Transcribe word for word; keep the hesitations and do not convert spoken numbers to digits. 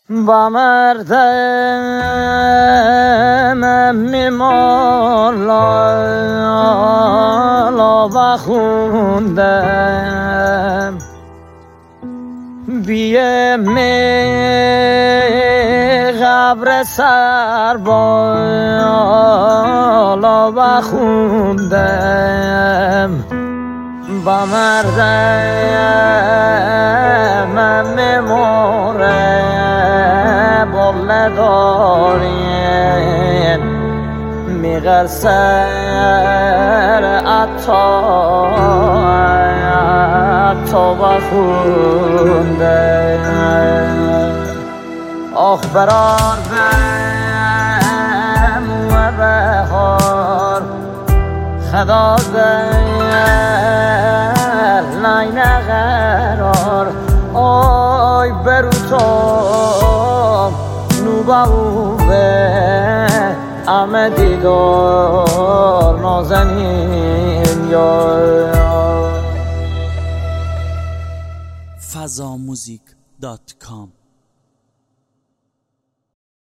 با مردم میمالا بخوندم بیم قبر سر بالا بخوندم با مردم میموره بله داریم میغر سر عطا عطا بخوندم آخ برار بم و بهار خدا در لاین قرار آی برو تو نوبا به ام دیدار نازنین یا فضاموزیک دات کام